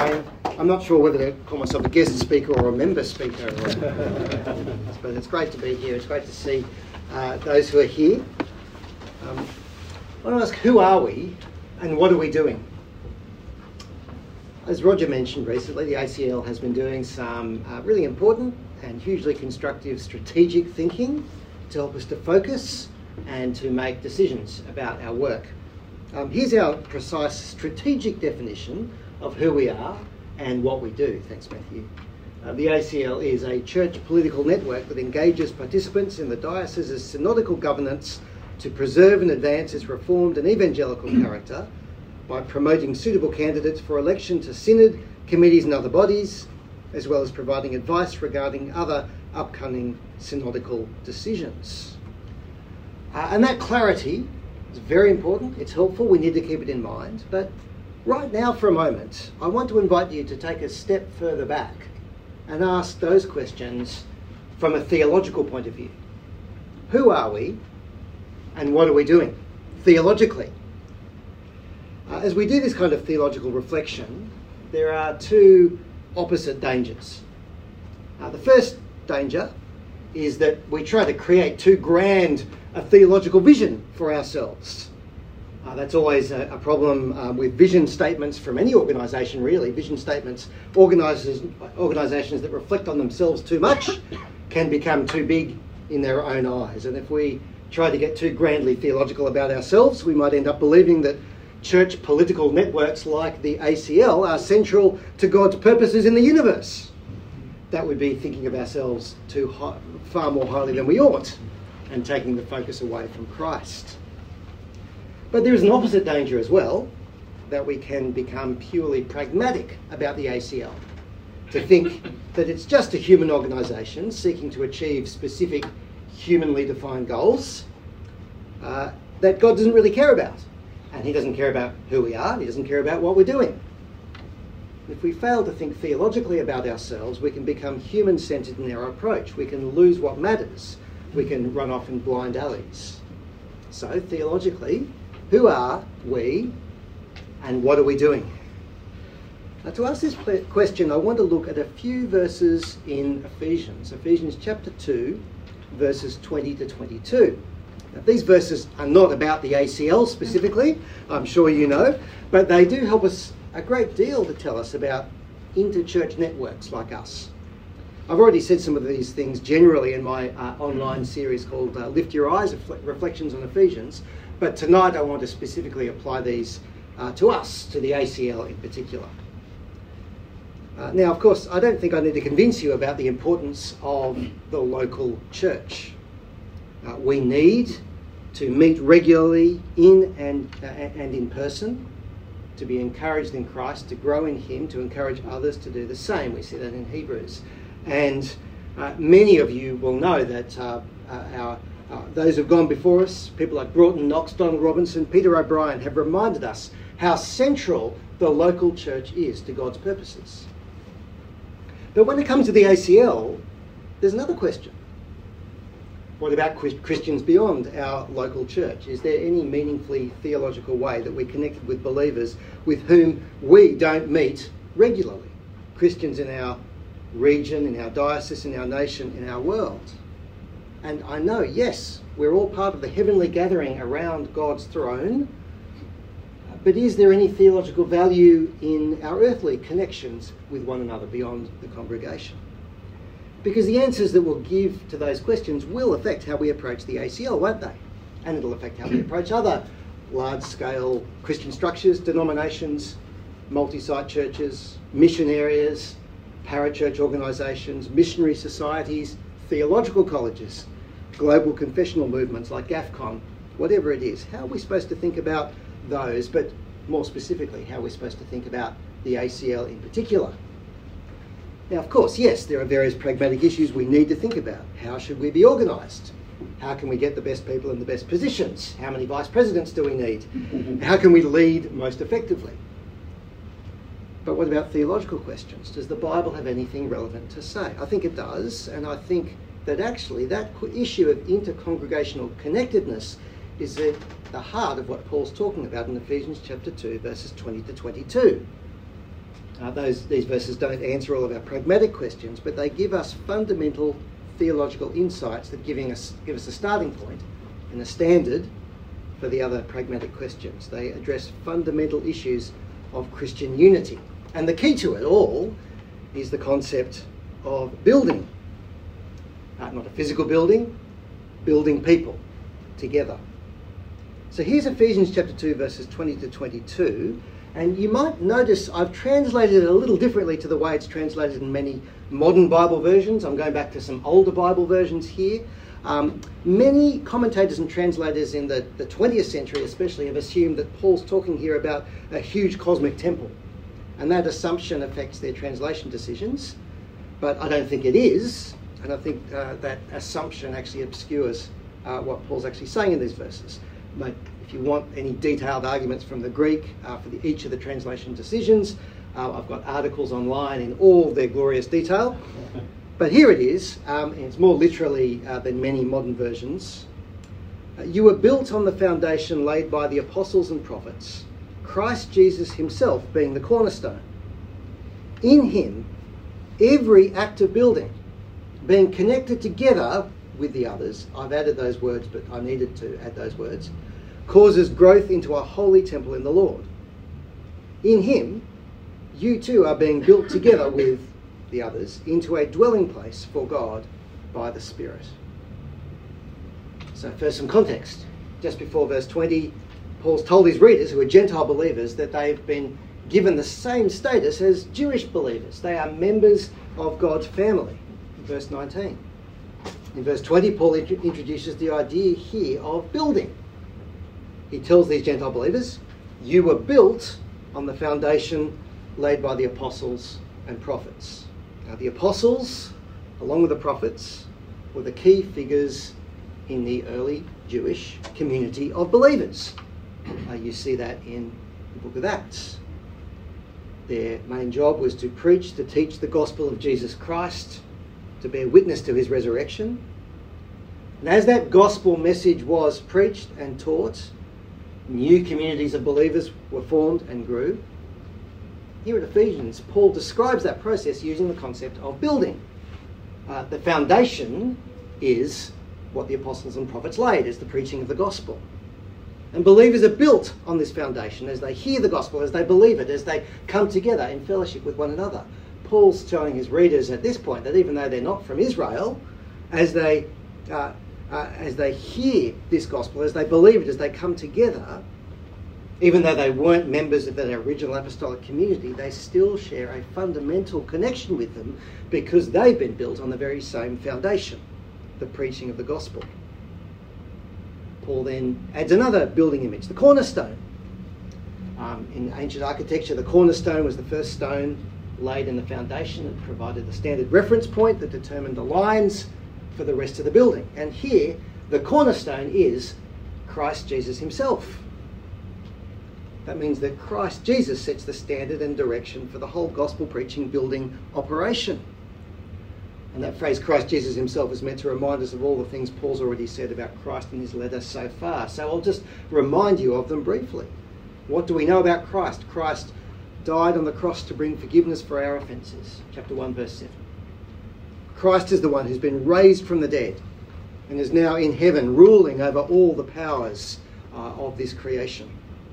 Brian. I'm not sure whether to call myself a guest speaker or a member speaker, but it's great to be here. It's great to see those who are here. I want to ask, who are we and what are we doing? As Roger mentioned recently, the ACL has been doing some really important and hugely constructive strategic thinking to help us to focus and to make decisions about our work. Here's our precise strategic definition of who we are and what we do. Thanks, Matthew. The ACL is a church political network that engages participants in the diocese's synodical governance to preserve and advance its reformed and evangelical character by promoting suitable candidates for election to synod, committees and other bodies, as well as providing advice regarding other upcoming synodical decisions. And that clarity is very important, it's helpful, we need to keep it in mind, but right now for a moment, I want to invite you to take a step further back and ask those questions from a theological point of view. Who are we and what are we doing theologically? As we do this kind of theological reflection, there are two opposite dangers. The first danger is that we try to create too grand a theological vision for ourselves. That's always a problem with vision statements from any organisation, really. Vision statements, organisations that reflect on themselves too much can become too big in their own eyes. And if we try to get too grandly theological about ourselves, we might end up believing that church political networks like the ACL are central to God's purposes in the universe. That would be thinking of ourselves far more highly than we ought and taking the focus away from Christ. But there is an opposite danger as well, that we can become purely pragmatic about the ACL, to think that it's just a human organisation seeking to achieve specific humanly defined goals that God doesn't really care about. And he doesn't care about who we are, he doesn't care about what we're doing. If we fail to think theologically about ourselves, we can become human-centred in our approach. We can lose what matters. We can run off in blind alleys. So, theologically, who are we and what are we doing? Now, to ask this question, I want to look at a few verses in Ephesians. Ephesians chapter 2, verses 20 to 22. Now, these verses are not about the ACL specifically, I'm sure you know, but they do help us a great deal to tell us about inter-church networks like us. I've already said some of these things generally in my online series called Lift Your Eyes, Reflections on Ephesians, but tonight I want to specifically apply these to us, to the ACL in particular. Now, of course, I don't think I need to convince you about the importance of the local church. We need to meet regularly in and in person, to be encouraged in Christ, to grow in him, to encourage others to do the same. We see that in Hebrews. And many of you will know that those who've gone before us, people like Broughton Knox, Donald Robinson, Peter O'Brien, have reminded us how central the local church is to God's purposes. But when it comes to the ACL, there's another question. What about Christians beyond our local church? Is there any meaningfully theological way that we're connected with believers with whom we don't meet regularly? Christians in our region, in our diocese, in our nation, in our world. And I know, yes, we're all part of the heavenly gathering around God's throne, but is there any theological value in our earthly connections with one another beyond the congregation? Because the answers that we'll give to those questions will affect how we approach the ACL, won't they? And it'll affect how we approach other large-scale Christian structures, denominations, multi-site churches, mission areas, parachurch organisations, missionary societies, theological colleges, global confessional movements like GAFCON, whatever it is. How are we supposed to think about those, but more specifically, how are we supposed to think about the ACL in particular? Now, of course, yes, there are various pragmatic issues we need to think about. How should we be organised? How can we get the best people in the best positions? How many vice presidents do we need? How can we lead most effectively? But what about theological questions? Does the Bible have anything relevant to say? I think it does, and I think that actually that issue of intercongregational connectedness is at the heart of what Paul's talking about in Ephesians chapter 2, verses 20 to 22. These verses don't answer all of our pragmatic questions, but they give us fundamental theological insights that give us a starting point and a standard for the other pragmatic questions. They address fundamental issues of Christian unity. And the key to it all is the concept of building. Not a physical building, building people together. So here's Ephesians chapter 2, verses 20 to 22. And you might notice I've translated it a little differently to the way it's translated in many modern Bible versions. I'm going back to some older Bible versions here. Many commentators and translators in the 20th century especially have assumed that Paul's talking here about a huge cosmic temple. And that assumption affects their translation decisions. But I don't think it is. And I think that assumption actually obscures what Paul's actually saying in these verses. But if you want any detailed arguments from the Greek for each of the translation decisions, I've got articles online in all their glorious detail. But here it is, and it's more literally than many modern versions. You were built on the foundation laid by the apostles and prophets, Christ Jesus himself being the cornerstone. In him, every act of building, being connected together with the others, I've added those words, but I needed to add those words, causes growth into a holy temple in the Lord. In him, you too are being built together with the others into a dwelling place for God by the Spirit. So first some context. Just before verse 20, Paul's told his readers, who are Gentile believers, that they've been given the same status as Jewish believers. They are members of God's family. In verse 19. In verse 20, Paul introduces the idea here of building. He tells these Gentile believers, you were built on the foundation laid by the apostles and prophets. Now, the apostles, along with the prophets, were the key figures in the early Jewish community of believers. You see that in the book of Acts. Their main job was to preach, to teach the gospel of Jesus Christ, to bear witness to his resurrection. And as that gospel message was preached and taught, new communities of believers were formed and grew. Here at Ephesians, Paul describes that process using the concept of building. The foundation is what the apostles and prophets laid, is the preaching of the gospel. And believers are built on this foundation as they hear the gospel, as they believe it, as they come together in fellowship with one another. Paul's telling his readers at this point that even though they're not from Israel, as they hear this gospel, as they believe it, as they come together, even though they weren't members of that original apostolic community, they still share a fundamental connection with them because they've been built on the very same foundation, the preaching of the gospel. Paul then adds another building image, the cornerstone. In ancient architecture, the cornerstone was the first stone laid in the foundation and provided the standard reference point that determined the lines for the rest of the building. And here, the cornerstone is Christ Jesus himself. That means that Christ Jesus sets the standard and direction for the whole gospel preaching building operation. And that phrase, Christ Jesus himself, is meant to remind us of all the things Paul's already said about Christ in his letter so far. So I'll just remind you of them briefly. What do we know about Christ? Christ died on the cross to bring forgiveness for our offences. Chapter 1, verse 7. Christ is the one who's been raised from the dead and is now in heaven, ruling over all the powers of this creation.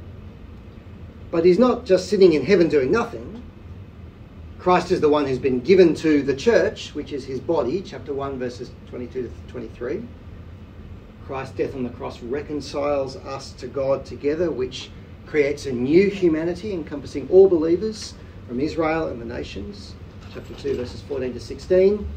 But he's not just sitting in heaven doing nothing. Christ is the one who's been given to the church, which is his body, chapter 1, verses 22 to 23. Christ's death on the cross reconciles us to God together, which creates a new humanity encompassing all believers from Israel and the nations, chapter 2, verses 14 to 16.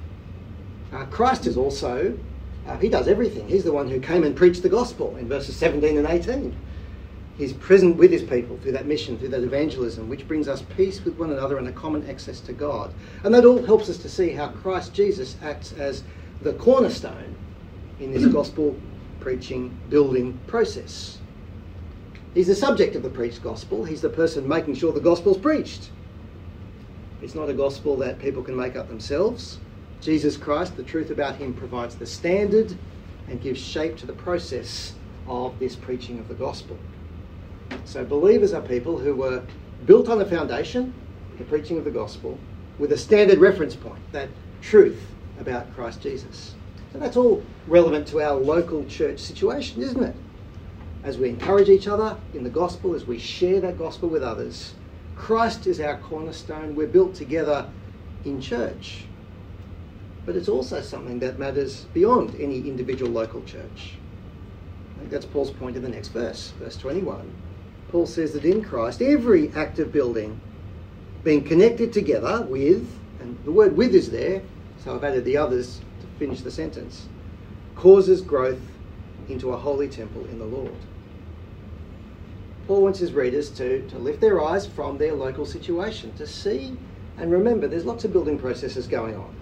Christ is also, he does everything. He's the one who came and preached the gospel in verses 17 and 18. He's present with his people through that mission, through that evangelism, which brings us peace with one another and a common access to God. And that all helps us to see how Christ Jesus acts as the cornerstone in this gospel preaching, building process. He's the subject of the preached gospel. He's the person making sure the gospel's preached. It's not a gospel that people can make up themselves. Jesus Christ, the truth about him, provides the standard and gives shape to the process of this preaching of the gospel. So believers are people who were built on a foundation, the preaching of the gospel, with a standard reference point, that truth about Christ Jesus. So that's all relevant to our local church situation, isn't it? As we encourage each other in the gospel, as we share that gospel with others, Christ is our cornerstone. We're built together in church. But it's also something that matters beyond any individual local church. I think that's Paul's point in the next verse, verse 21. Paul says that in Christ, every active building being connected together with, and the word with is there, so I've added the others to finish the sentence, causes growth into a holy temple in the Lord. Paul wants his readers to lift their eyes from their local situation, to see and remember there's lots of building processes going on.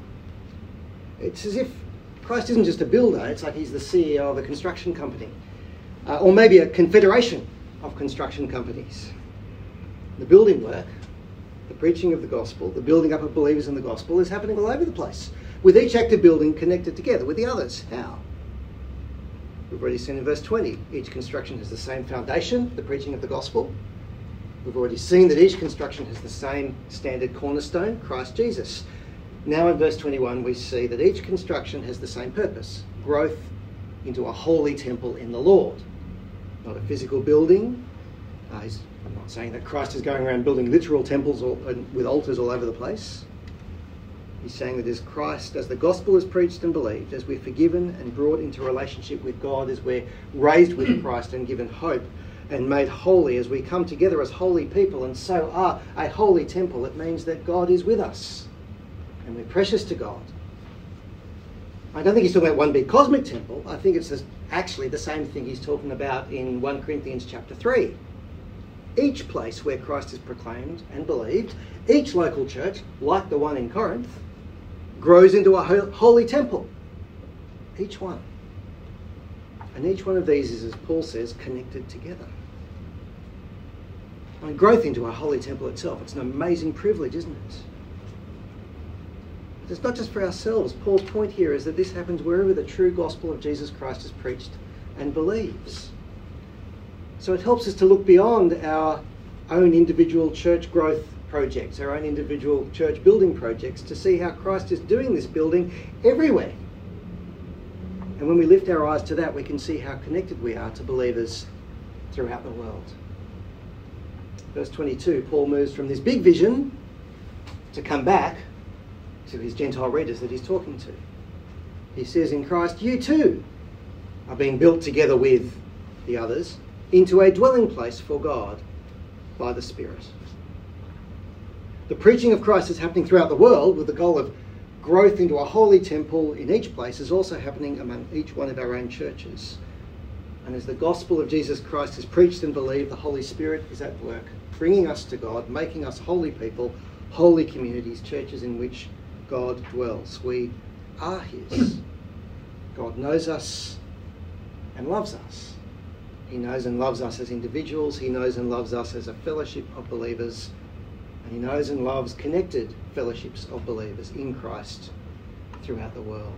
It's as if Christ isn't just a builder, it's like he's the CEO of a construction company, or maybe a confederation of construction companies. The building work, the preaching of the gospel, the building up of believers in the gospel is happening all over the place, with each active building connected together with the others. How? We've already seen in verse 20, each construction has the same foundation, the preaching of the gospel. We've already seen that each construction has the same standard cornerstone, Christ Jesus. Now in verse 21, we see that each construction has the same purpose, growth into a holy temple in the Lord. Not a physical building. I'm not saying that Christ is going around building literal temples with altars all over the place. He's saying that as Christ, as the gospel is preached and believed, as we're forgiven and brought into relationship with God, as we're raised with Christ and given hope and made holy, as we come together as holy people and so are a holy temple, it means that God is with us and we're precious to God. I don't think he's talking about one big cosmic temple. I think it's actually the same thing he's talking about in 1 Corinthians chapter 3. Each place where Christ is proclaimed and believed, each local church, like the one in Corinth, grows into a holy temple. Each one. And each one of these is, as Paul says, connected together. I mean, growth into a holy temple itself, it's an amazing privilege, isn't it? But it's not just for ourselves. Paul's point here is that this happens wherever the true gospel of Jesus Christ is preached and believes. So it helps us to look beyond our own individual church growth projects, our own individual church building projects, to see how Christ is doing this building everywhere. And when we lift our eyes to that, we can see how connected we are to believers throughout the world. Verse 22, Paul moves from this big vision to come back to his Gentile readers that he's talking to. He says, in Christ, you too are being built together with the others into a dwelling place for God by the Spirit. The preaching of Christ is happening throughout the world with the goal of growth into a holy temple in each place is also happening among each one of our own churches. And as the gospel of Jesus Christ is preached and believed, the Holy Spirit is at work, bringing us to God, making us holy people, holy communities, churches in which God dwells. We are his. God knows us and loves us. He knows and loves us as individuals. He knows and loves us as a fellowship of believers. And he knows and loves connected fellowships of believers in Christ throughout the world.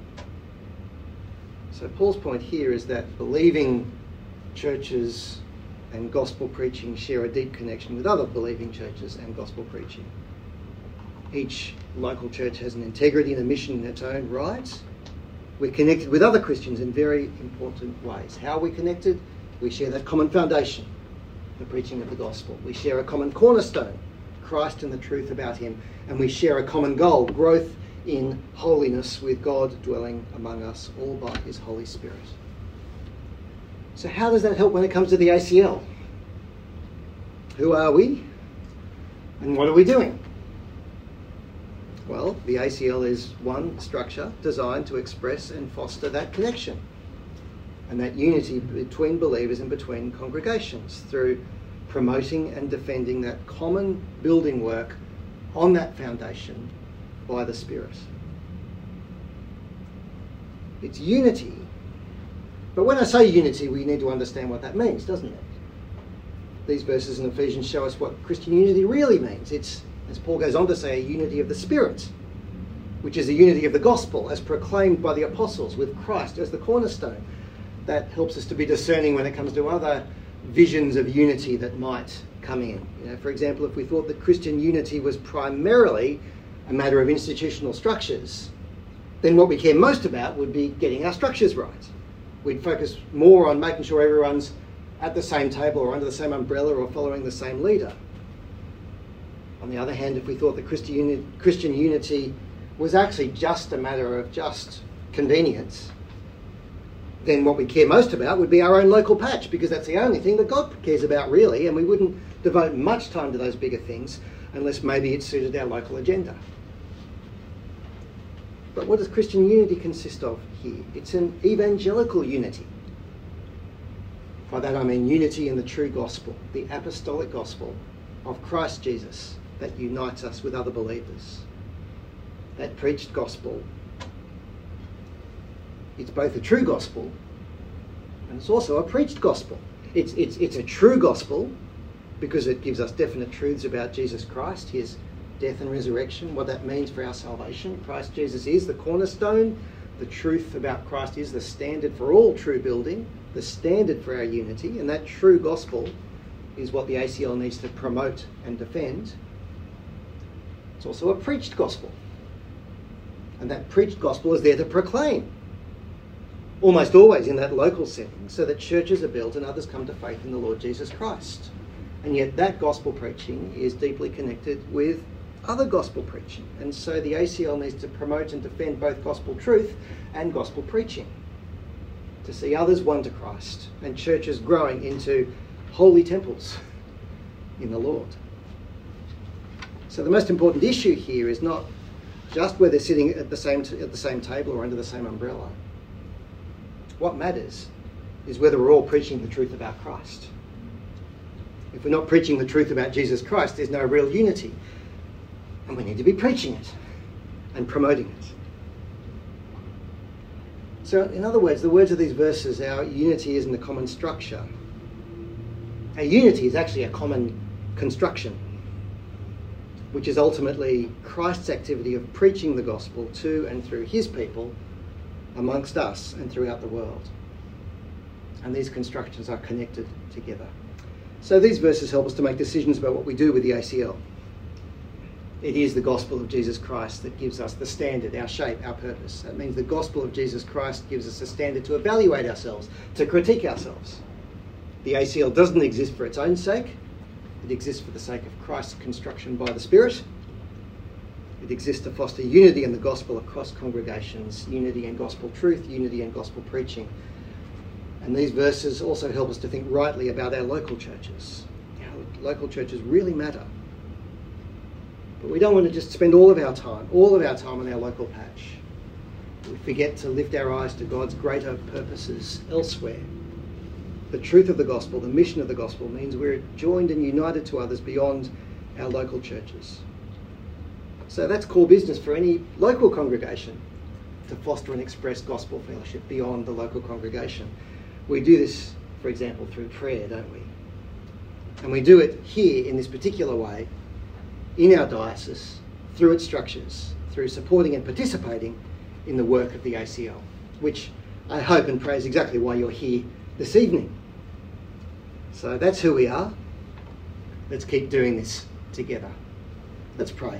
So Paul's point here is that believing churches and gospel preaching share a deep connection with other believing churches and gospel preaching. Each local church has an integrity and a mission in its own right. We're connected with other Christians in very important ways. How are we connected? We share that common foundation, the preaching of the gospel. We share a common cornerstone, Christ and the truth about him. And we share a common goal, growth in holiness with God dwelling among us, all by his Holy Spirit. So how does that help when it comes to the ACL? Who are we? And what are we doing? Well, the ACL is one structure designed to express and foster that connection and that unity between believers and between congregations through promoting and defending that common building work on that foundation by the Spirit. It's unity. But when I say unity, we need to understand what that means, doesn't it? These verses in Ephesians show us what Christian unity really means. It's, as Paul goes on to say, a unity of the Spirit, which is the unity of the gospel as proclaimed by the apostles with Christ as the cornerstone. That helps us to be discerning when it comes to other visions of unity that might come in. You know, for example, if we thought that Christian unity was primarily a matter of institutional structures, then what we care most about would be getting our structures right. We'd focus more on making sure everyone's at the same table or under the same umbrella or following the same leader. On the other hand, if we thought that Christian unity was actually just a matter of just convenience, then what we care most about would be our own local patch, because that's the only thing that God cares about, really, and we wouldn't devote much time to those bigger things unless maybe it suited our local agenda. But what does Christian unity consist of here? It's an evangelical unity. By that I mean unity in the true gospel, the apostolic gospel of Christ Jesus that unites us with other believers. That preached gospel, it's both a true gospel and it's also a preached gospel. It's a true gospel because it gives us definite truths about Jesus Christ, his death and resurrection, what that means for our salvation. Christ Jesus is the cornerstone. The truth about Christ is the standard for all true building, the standard for our unity, and that true gospel is what the ACL needs to promote and defend. It's also a preached gospel, and that preached gospel is there to proclaim, almost always in that local setting, so that churches are built and others come to faith in the Lord Jesus Christ. And yet that gospel preaching is deeply connected with other gospel preaching, and so the ACL needs to promote and defend both gospel truth and gospel preaching to see others won to Christ and churches growing into holy temples in the Lord. So the most important issue here is not just whether sitting at the same table or under the same umbrella. What matters is whether we're all preaching the truth about Christ. If we're not preaching the truth about Jesus Christ, there's no real unity. And we need to be preaching it and promoting it. So in other words, the words of these verses, our unity isn't a common structure. Our unity is actually a common construction, which is ultimately Christ's activity of preaching the gospel to and through his people amongst us and throughout the world. And these constructions are connected together. So these verses help us to make decisions about what we do with the ACL. It is the gospel of Jesus Christ that gives us the standard, our shape, our purpose. That means the gospel of Jesus Christ gives us a standard to evaluate ourselves, to critique ourselves. The ACL doesn't exist for its own sake. It exists for the sake of Christ's construction by the Spirit. It exists to foster unity in the gospel across congregations, unity in gospel truth, unity in gospel preaching. And these verses also help us to think rightly about our local churches. Our local churches really matter. But we don't want to just spend all of our time on our local patch. We forget to lift our eyes to God's greater purposes elsewhere. The truth of the gospel, the mission of the gospel, means we're joined and united to others beyond our local churches. So that's core business for any local congregation, to foster and express gospel fellowship beyond the local congregation. We do this, for example, through prayer, don't we? And we do it here in this particular way, in our diocese, through its structures, through supporting and participating in the work of the ACL, which I hope and pray is exactly why you're here this evening. So that's who we are. Let's keep doing this together. Let's pray.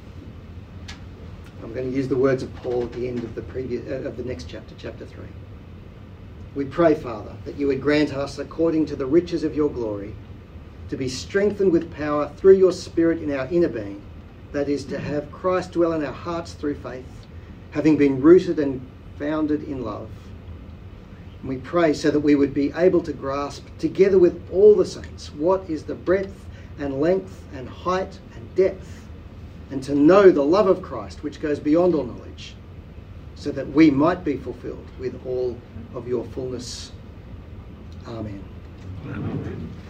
I'm going to use the words of Paul at the end of the next chapter, chapter 3. We pray, Father, that you would grant us, according to the riches of your glory, to be strengthened with power through your Spirit in our inner being, that is, to have Christ dwell in our hearts through faith, having been rooted and founded in love. And we pray so that we would be able to grasp, together with all the saints, what is the breadth and length and height and depth, and to know the love of Christ, which goes beyond all knowledge, so that we might be fulfilled with all of your fullness. Amen. Amen.